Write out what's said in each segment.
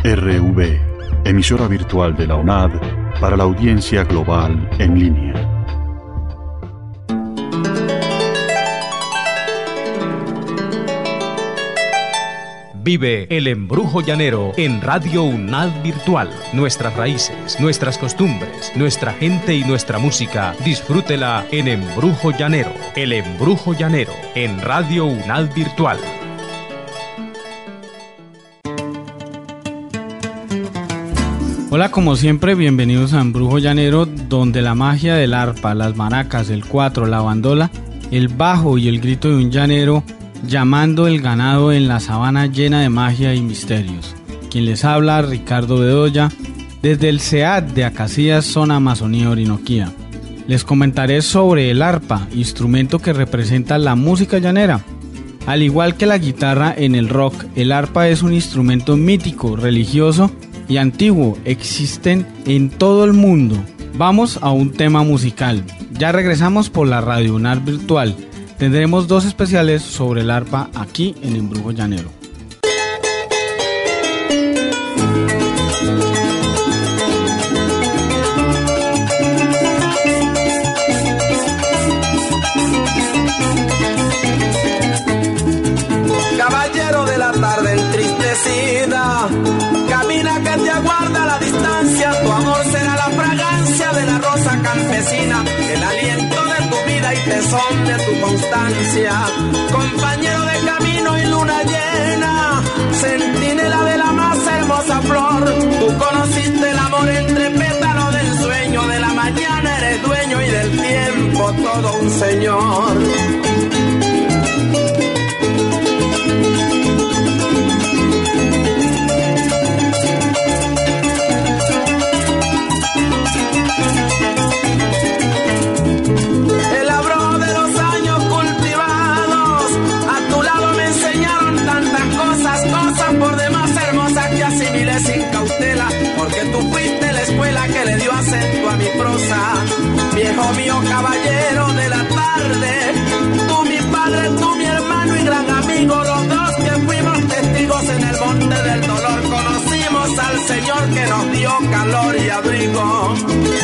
RV, emisora virtual de la UNAD para la audiencia global en línea. Vive el embrujo llanero en Radio UNAD Virtual. Nuestras raíces, nuestras costumbres, nuestra gente y nuestra música. Disfrútela en Embrujo Llanero. El embrujo llanero en Radio UNAD Virtual. Hola, como siempre, bienvenidos a Embrujo Llanero, donde la magia del arpa, las maracas, el cuatro, la bandola, el bajo y el grito de un llanero llamando el ganado en la sabana llena de magia y misterios. Quien les habla, Ricardo Bedoya, desde el CEAD de Acacías, zona Amazonía Orinoquía. Les comentaré sobre el arpa, instrumento que representa la música llanera. Al igual que la guitarra en el rock, el arpa es un instrumento mítico, religioso y antiguo. Existen en todo el mundo. Vamos a un tema musical. Ya regresamos por la Radio UNAD Virtual. Tendremos dos especiales sobre el arpa aquí en Embrujo Llanero. Caballero de la tarde entristecida, camina que te aguarda a la distancia. Tu amor será la fragancia de la rosa campesina, el aliento de tu vida y tesón de tu constancia. Compañero de camino y luna llena, centinela de la más hermosa flor. Tú conociste el amor entre pétalos del sueño. De la mañana eres dueño y del tiempo todo un señor. Sin cautela, porque tú fuiste la escuela que le dio acento a mi prosa. Viejo mío, caballero de la tarde, tú mi padre, tú mi hermano y gran amigo, los dos que fuimos testigos en el monte del dolor. Conocimos al Señor que nos dio calor y abrigo.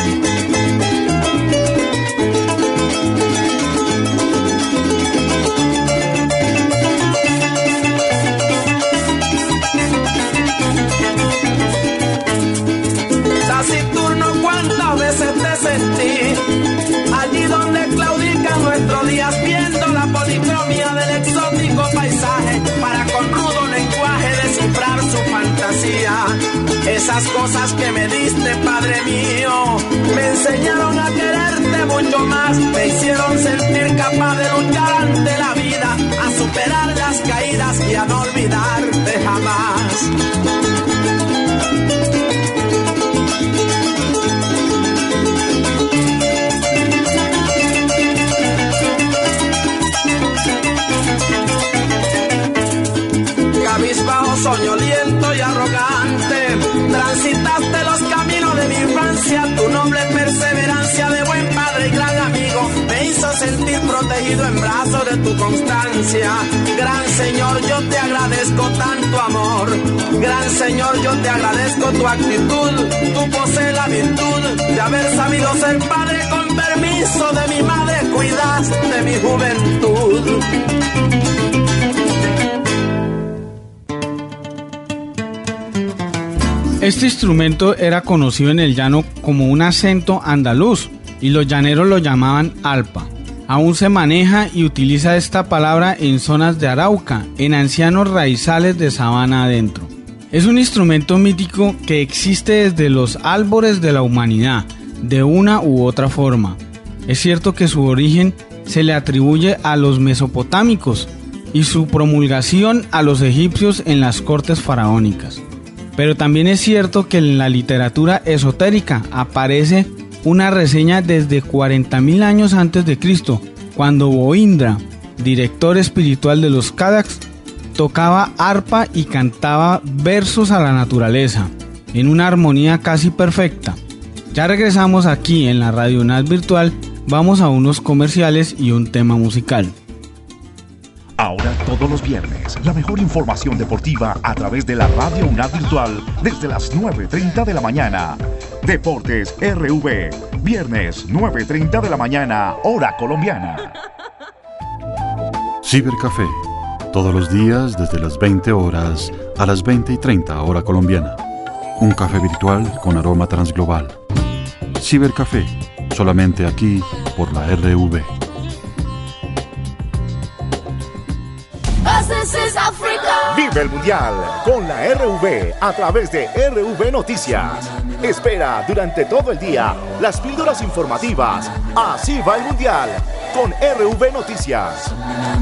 Taciturno, cuántas veces te sentí allí donde claudican nuestros días, viendo la policromía del exótico paisaje, para con rudo lenguaje descifrar su fantasía. Esas cosas que me diste, Padre mío, me enseñaron a quererte mucho más, me hicieron sentir capaz de luchar ante la vida, a superar las caídas y a no olvidarte jamás. Cabizbajo, soñoliento y arrogante, transitaste los caminos de mi infancia. Tu noble perseverancia de buen padre y gran amigo me hizo sentir protegido en brazos de tu constancia. Gran Señor, yo te agradezco tanto amor. Gran Señor, yo te agradezco tu actitud. Tú posees la virtud de haber sabido ser padre. Con permiso de mi madre cuidaste mi juventud. Este instrumento era conocido en el llano como un acento andaluz y los llaneros lo llamaban alpa. Aún se maneja y utiliza esta palabra en zonas de Arauca, en ancianos raizales de sabana adentro. Es un instrumento mítico que existe desde los albores de la humanidad, de una u otra forma. Es cierto que su origen se le atribuye a los mesopotámicos y su promulgación a los egipcios en las cortes faraónicas. Pero también es cierto que en la literatura esotérica aparece una reseña desde 40.000 años antes de Cristo, cuando Boindra, director espiritual de los Kadaks, tocaba arpa y cantaba versos a la naturaleza, en una armonía casi perfecta. Ya regresamos aquí en la Radio UNAD Virtual, vamos a unos comerciales y un tema musical. Ahora todos los viernes, la mejor información deportiva a través de la Radio UNAD Virtual desde las 9:30 de la mañana. Deportes RV, viernes 9:30 de la mañana, hora colombiana. Cibercafé, todos los días desde las 20 horas a las 20:30 hora colombiana. Un café virtual con aroma transglobal. Cibercafé, solamente aquí por la RV. Vive el Mundial con la RV a través de RV Noticias. Espera durante todo el día las píldoras informativas. Así va el Mundial con RV Noticias.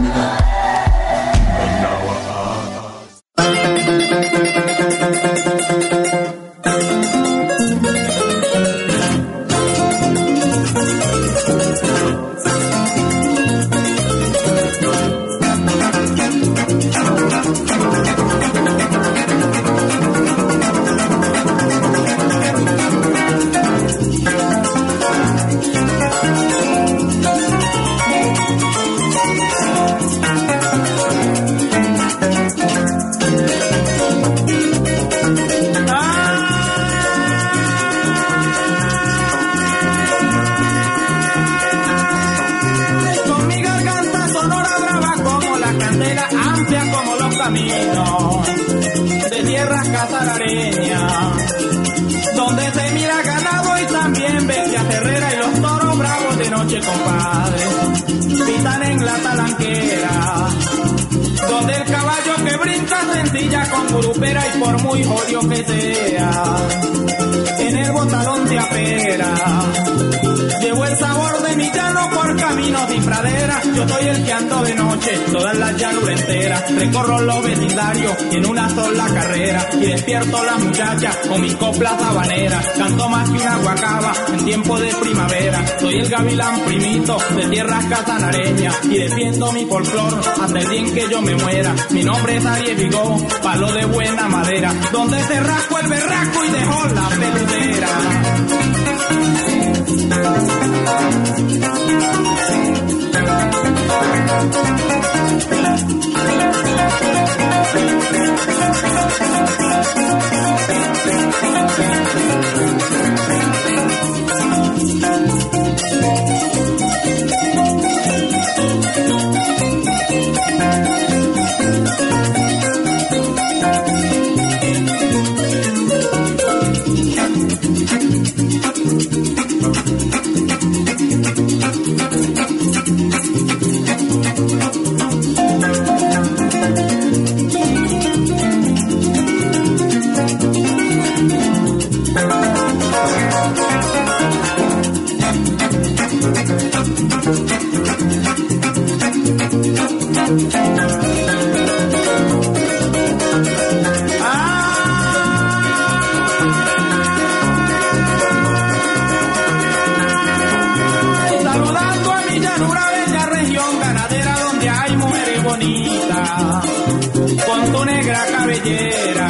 De tierras catarareñas, donde se mira ganado y también bestia terrera y los toros bravos de noche, compadre, pitan en la talanquera, donde el caballo que brinca sencilla con curupera y por muy jodido que sea, en el botalón de apera, llevo el sabor de mi llano por caminos y praderas. Yo soy el que ando de noche, todas las llanuras enteras. Recorro los vecindarios en una sola carrera y despierto las muchachas con mis coplas habaneras. Canto más que una guacaba en tiempo de primavera. Soy el gavilán primito de tierras catanareñas y defiendo mi folclor hasta el día en que yo me muera. Mi nombre es Ariel Vigó, palo de buena madera, donde se rascó el berraco y dejó la peludera. Saludando a mi llanura, bella región ganadera donde hay mujeres bonitas con tu negra cabellera.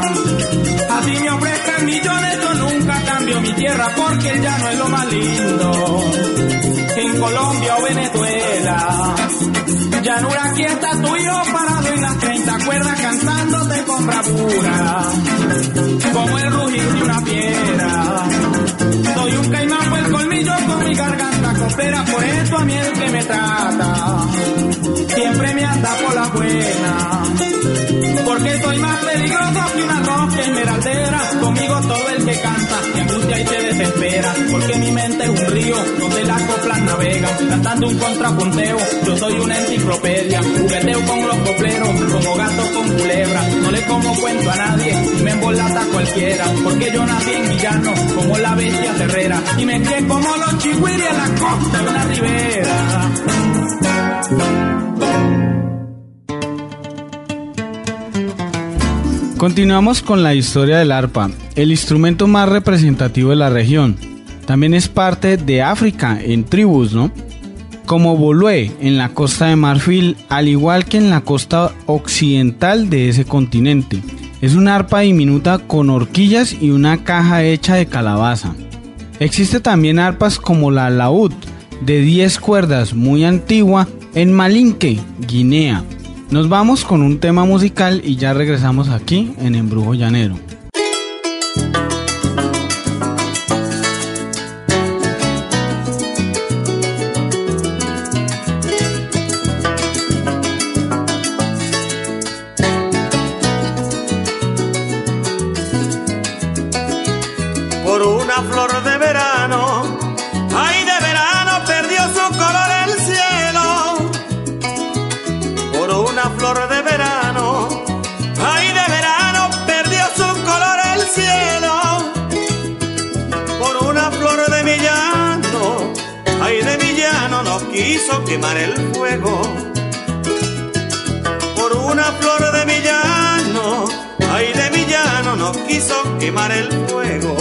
Así me ofrezcan millones, yo nunca cambio mi tierra porque el llano es lo más lindo. En Colombia o Venezuela, llanura, aquí está tu hijo parado en las 30 cuerdas cantándote con bravura, como el rugir de una fiera. Soy un caimán por el colmillo con mi garganta copera, por eso a mí el que me trata siempre me anda por la buena, porque soy más peligroso que una roca esmeraldera. Conmigo todo el que canta se angustia y se desespera, porque mi mente es un río donde las coplas navegan, cantando un contrapunteo. Yo soy una enciclopedia, jugueteo con los copleros, como gato con culebra. No le como cuento a nadie, me embolata cualquiera, porque yo nací en villano como la bestia terrera, y me crié como los chihuiris en la costa de una ribera. Continuamos con la historia del arpa, el instrumento más representativo de la región. También es parte de África, en tribus, ¿no? Como Bolue, en la costa de Marfil, al igual que en la costa occidental de ese continente. Es una arpa diminuta con horquillas y una caja hecha de calabaza. Existe también arpas como la laúd, de 10 cuerdas, muy antigua, en Malinque, Guinea. Nos vamos con un tema musical y ya regresamos aquí en Embrujo Llanero. Por una flor de verano, ay de verano perdió su color el cielo. Por una flor de verano, ay de verano perdió su color el cielo. Por una flor de mi llano, ay de mi llano no quiso quemar el fuego. Por una flor de mi llano, ay de mi llano no quiso quemar el fuego.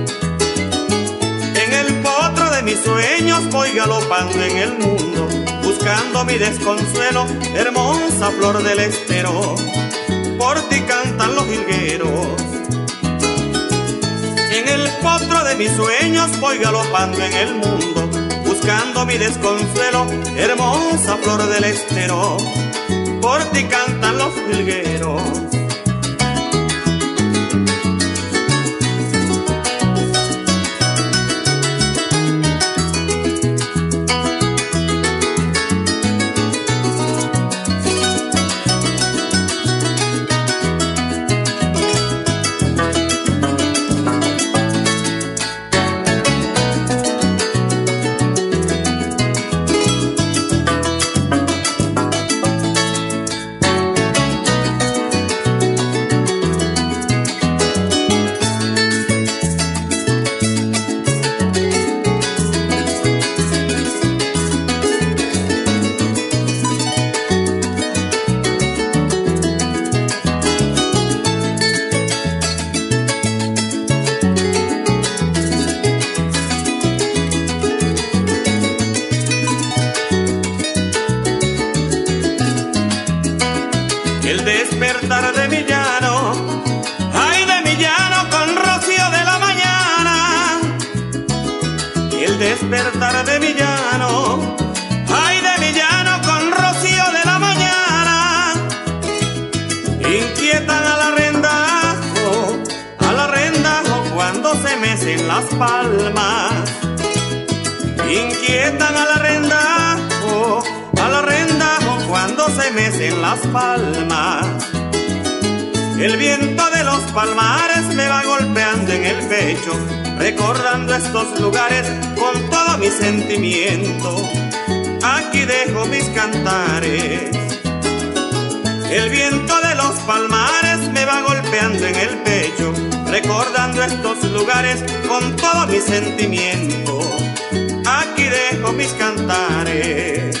En el potro de mis sueños voy galopando en el mundo, buscando mi desconsuelo, hermosa flor del estero. Por ti cantan los jilgueros. En el potro de mis sueños voy galopando en el mundo, buscando mi desconsuelo, hermosa flor del estero. Por ti cantan los jilgueros. El despertar de mi llano, ay de mi llano con rocío de la mañana. El despertar de mi llano, ay de mi llano con rocío de la mañana. Inquietan al arrendajo cuando se mecen las palmas. Inquietan al arrendajo cuando se mecen las palmas. El viento de los palmares me va golpeando en el pecho, recordando estos lugares con todo mi sentimiento. Aquí dejo mis cantares. El viento de los palmares me va golpeando en el pecho, recordando estos lugares con todo mi sentimiento. Aquí dejo mis cantares.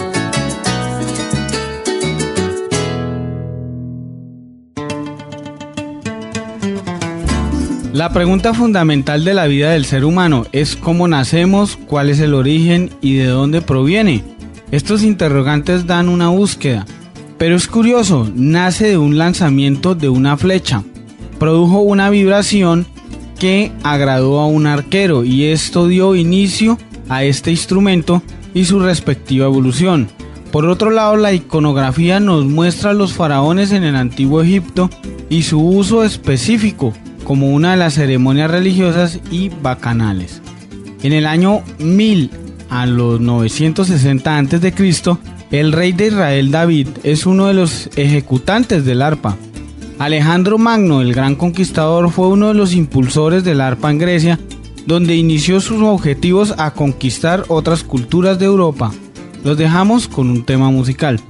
La pregunta fundamental de la vida del ser humano es cómo nacemos, cuál es el origen y de dónde proviene. Estos interrogantes dan una búsqueda, pero es curioso, nace de un lanzamiento de una flecha, produjo una vibración que agradó a un arquero y esto dio inicio a este instrumento y su respectiva evolución. Por otro lado, la iconografía nos muestra a los faraones en el antiguo Egipto y su uso específico como una de las ceremonias religiosas y bacanales. En el año 1000 a los 960 a.C., el rey de Israel David es uno de los ejecutantes del arpa. Alejandro Magno, el gran conquistador, fue uno de los impulsores del arpa en Grecia, donde inició sus objetivos a conquistar otras culturas de Europa. Los dejamos con un tema musical.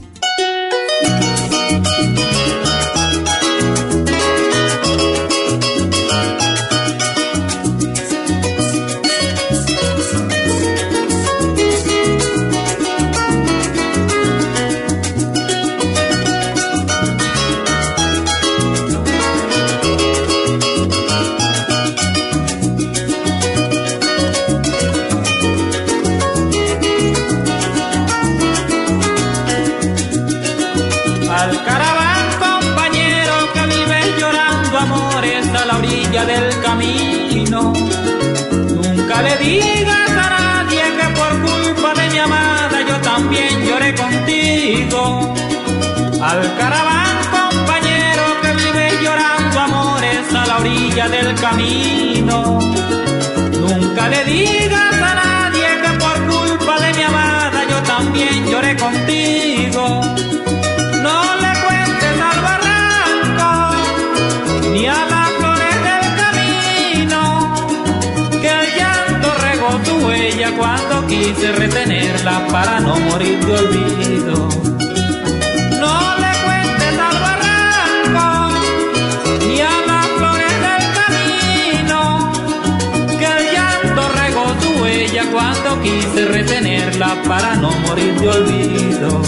Al caraván, compañero, que vive llorando amores a la orilla del camino. Nunca le digas a nadie que por culpa de mi amada yo también lloré contigo. Al caraván compañero que vive llorando amores a la orilla del camino, nunca le digas a nadie que por culpa de mi amada yo también lloré contigo. No le cuentes al barranco ni a las flores del camino que el llanto regó tu huella cuando quise retenerla para no morir de olvido. No le cuentes al barranco ni a las flores del camino que el llanto regó tu huella cuando quise retenerla para no morir de olvido.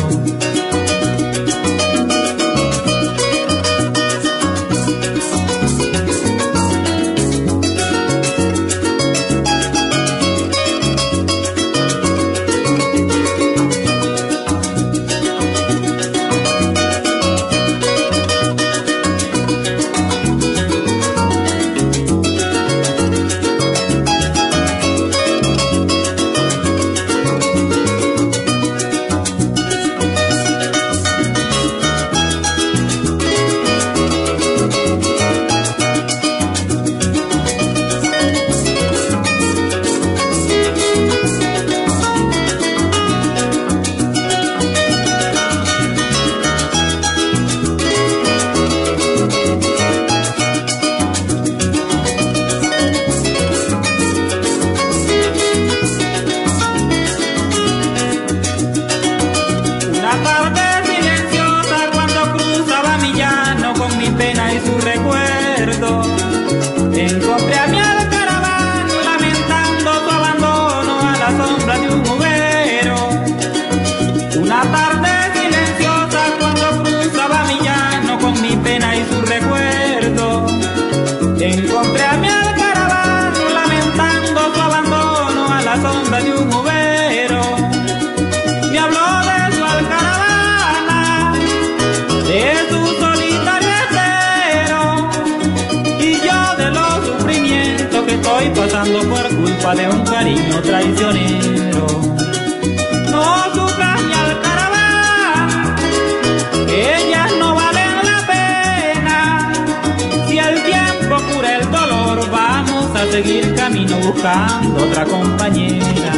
Encontré a mi alcaraván lamentando su abandono a la sombra de un overo. Una tarde silenciosa cuando cruzaba mi llano con mi pena y su recuerdo. Encontré a mi alcaraván lamentando su abandono a la sombra de un overo. Me habló de su alcaravana, de su solitario estero, y yo de los sufrimientos que estoy pasando por culpa de un cariño traicionero. No sufras mi alcaraván, que ellas no valen la pena. Si el tiempo cura el dolor, vamos a seguir camino buscando otra compañera.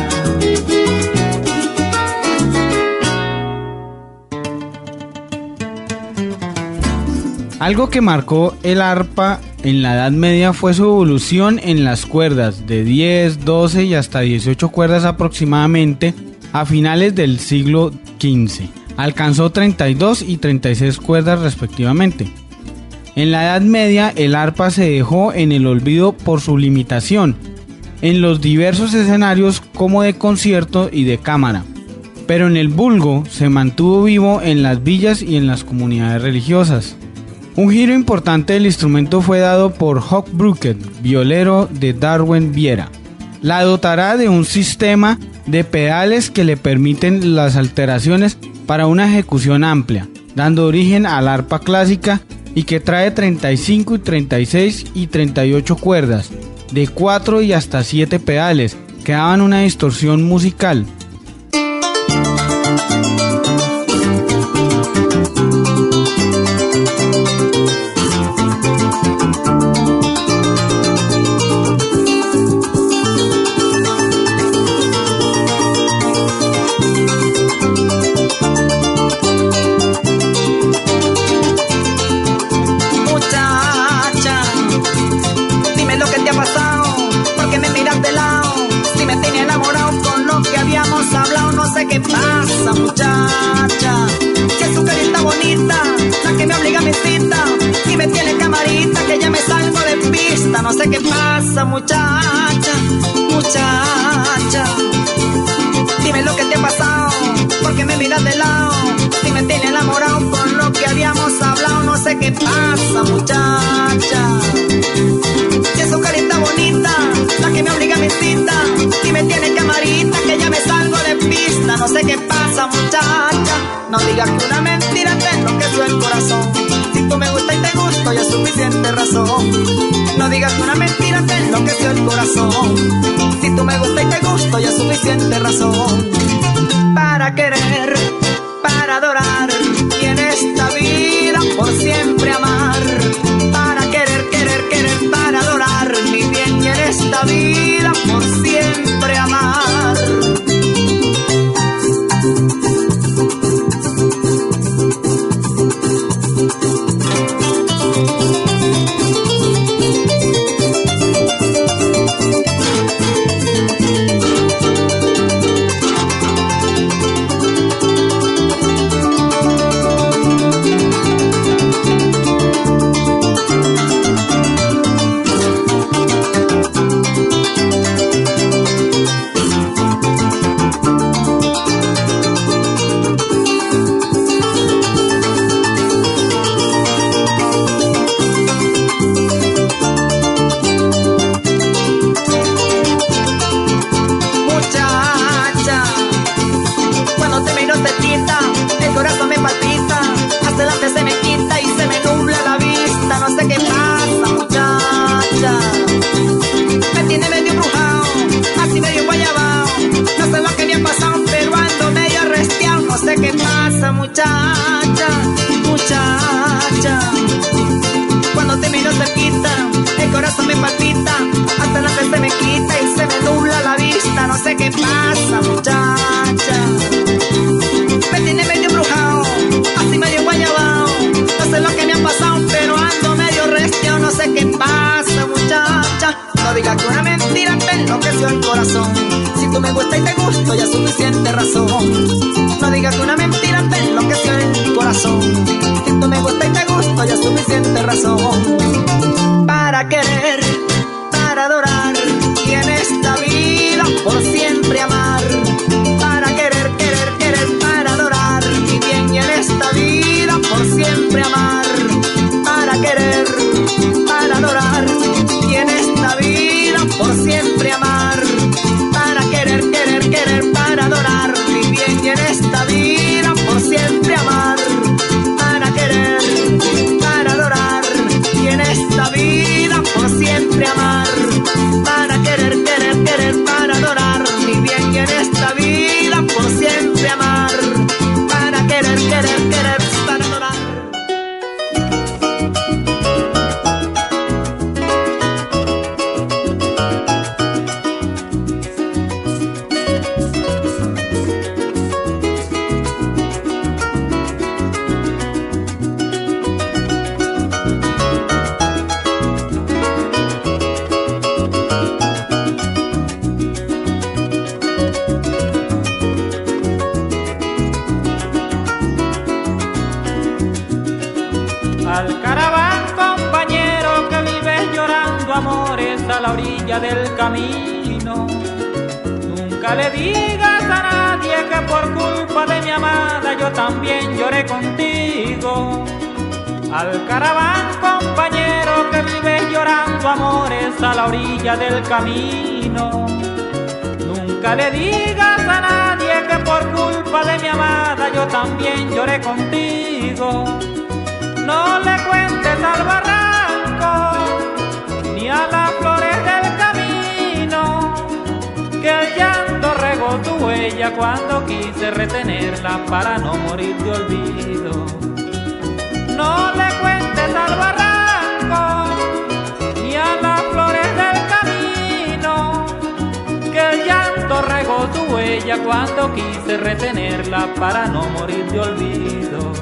Algo que marcó el arpa en la Edad Media fue su evolución en las cuerdas, de 10, 12 y hasta 18 cuerdas aproximadamente a finales del siglo XV. Alcanzó 32 y 36 cuerdas respectivamente. En la Edad Media el arpa se dejó en el olvido por su limitación en los diversos escenarios como de concierto y de cámara, pero en el vulgo se mantuvo vivo en las villas y en las comunidades religiosas. Un giro importante del instrumento fue dado por Huck Brookett, violero de Darwen Viera. La dotará de un sistema de pedales que le permiten las alteraciones para una ejecución amplia, dando origen al arpa clásica y que trae 35 y 36 y 38 cuerdas, de 4 y hasta 7 pedales, que daban una distorsión musical. ¿Qué pasa, muchacha? Si es su carita bonita la que me obliga a mi cita, y me tiene camarita que ya me salgo de pista. No sé qué pasa, muchacha, muchacha. Dime lo que te ha pasado, porque me miras de lado, si me tiene enamorado con lo que habíamos hablado. No sé qué pasa, muchacha. Si es su carita bonita la que me obliga a mi cita, y me tiene camarita que ya me salgo de pista. No sé qué pasa, muchacha. No digas que una mentira te enloqueció el corazón. Si tú me gusta y te gusto, ya es suficiente razón. No digas que una mentira te enloqueció el corazón. Si tú me gusta y te gusto, ya es suficiente razón. Para querer, para adorar, y en esta vida corazón. No digas que una mentira te enloqueció en mi corazón. Si tú me gusta y te gusto, ya es suficiente razón para querer, para adorar y en esta vida por siempre amar. Para querer, querer, querer, para adorar y bien y en esta vida por siempre amar. Para querer, para adorar y en esta vida por siempre amar. Para querer, querer, querer, para adorar y bien y en esta vida por siempre amar. Para querer, para adorar y en esta vida por siempre amar. Para querer, querer, querer, para adorar y bien y en esta vida por siempre amar. Para querer, querer, querer, para adorar. Al caraván, compañero, que vives llorando amores a la orilla del camino. Nunca le digas a nadie que por culpa de mi amada yo también lloré contigo. Al caraván, compañero, que vives llorando amores a la orilla del camino. Nunca le digas a nadie que por culpa de mi amada yo también lloré contigo. No le cuentes al barranco ni a las flores del camino que el llanto regó tu huella cuando quise retenerla para no morir de olvido. No le cuentes al barranco ni a las flores del camino que el llanto regó tu huella cuando quise retenerla para no morir de olvido.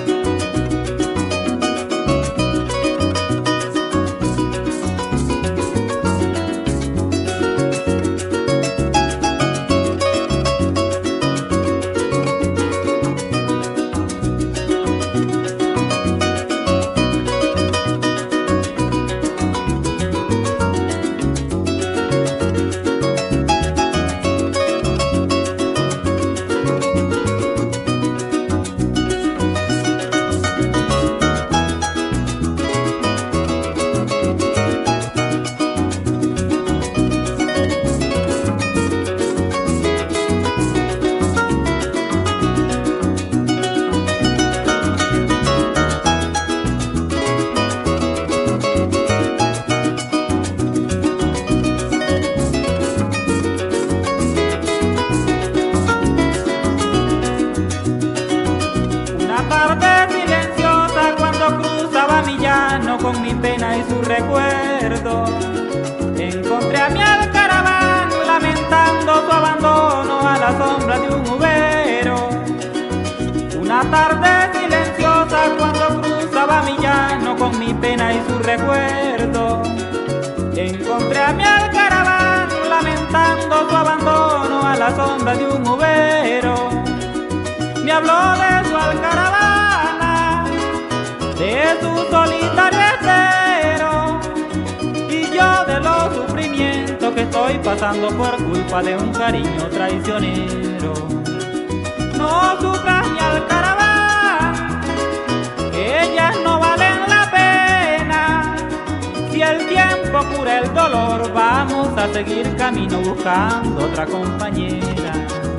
Con mi pena y su recuerdo, encontré a mi alcaraván lamentando su abandono a la sombra de un ubero. Una tarde silenciosa cuando cruzaba mi llano con mi pena y su recuerdo, encontré a mi alcaraván lamentando su abandono a la sombra de un ubero. Me habló de su alcaravana, de su solitario estero, y yo de los sufrimientos que estoy pasando por culpa de un cariño traicionero. No sufras mi alcaraván, que ellas no valen la pena. Si el tiempo cura el dolor, vamos a seguir camino buscando otra compañera.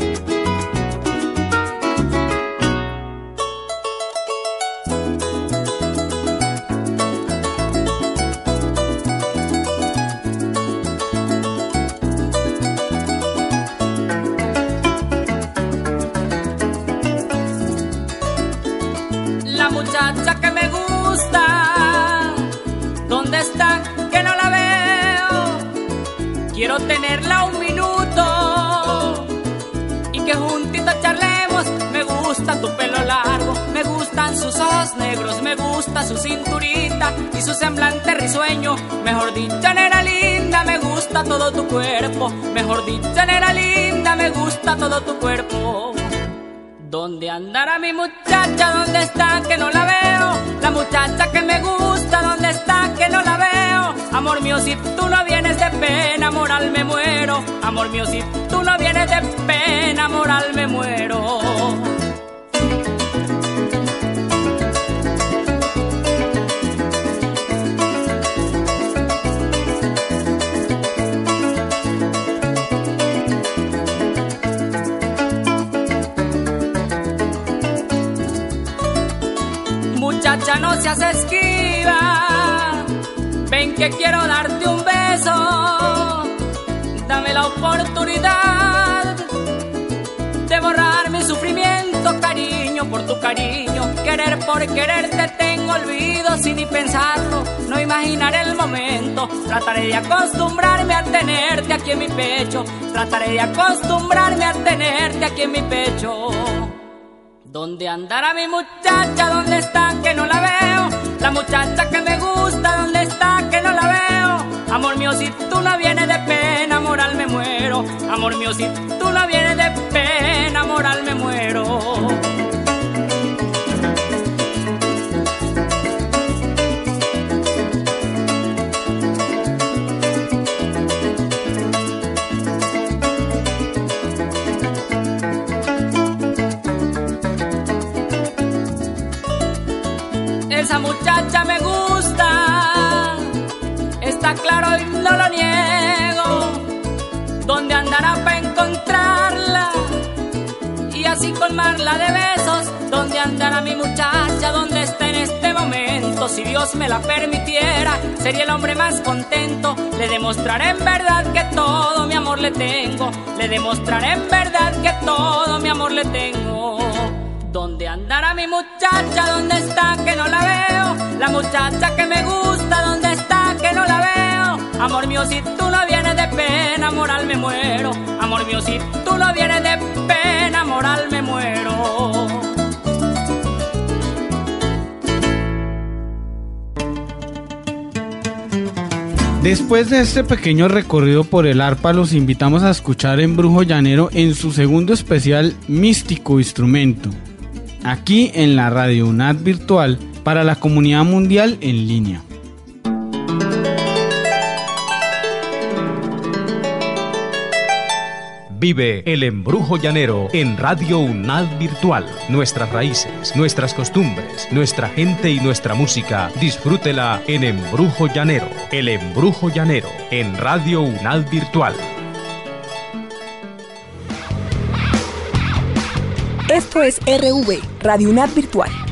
Muchacha que me gusta, ¿dónde está? Que no la veo. Quiero tenerla un minuto y que juntitos charlemos. Me gusta tu pelo largo, me gustan sus ojos negros, me gusta su cinturita y su semblante risueño. Mejor dicho, nena linda, me gusta todo tu cuerpo. Mejor dicho, nena linda, me gusta todo tu cuerpo. ¿Dónde andará mi muchacha? ¿Dónde está que no la veo? La muchacha que me gusta, ¿dónde está que no la veo? Amor mío, si tú no vienes de pena, moral me muero. Amor mío, si tú no vienes de pena, moral me muero. Muchacha, no seas esquiva, ven que quiero darte un beso. Dame la oportunidad de borrar mi sufrimiento, cariño por tu cariño. Querer por quererte tengo olvido sin ni pensarlo, no imaginaré el momento. Trataré de acostumbrarme a tenerte aquí en mi pecho. Trataré de acostumbrarme a tenerte aquí en mi pecho. ¿Dónde andará mi muchacha? ¿Dónde está que no la veo? La muchacha que me gusta, ¿dónde está que no la veo? Amor mío, si tú no vienes de pena, moral me muero. Amor mío, si tú no vienes de pena, moral me muero. Esa muchacha me gusta, está claro y no lo niego. ¿Dónde andará para encontrarla y así colmarla de besos? ¿Dónde andará mi muchacha? ¿Dónde está en este momento? Si Dios me la permitiera, sería el hombre más contento. Le demostraré en verdad que todo mi amor le tengo. Le demostraré en verdad que todo mi amor le tengo. ¿Dónde andará mi muchacha? ¿Dónde está que no la veo? La muchacha que me gusta, ¿dónde está que no la veo? Amor mío, si tú no vienes de pena, moral me muero. Amor mío, si tú no vienes de pena, moral me muero. Después de este pequeño recorrido por el arpa, los invitamos a escuchar Embrujo Llanero en su segundo especial Místico Instrumento, aquí en la Radio UNAD Virtual para la comunidad mundial en línea. Vive el Embrujo Llanero en Radio UNAD Virtual. Nuestras raíces, nuestras costumbres, nuestra gente y nuestra música. Disfrútela en Embrujo Llanero. El Embrujo Llanero en Radio UNAD Virtual. Esto es RV, Radio UNAD Virtual.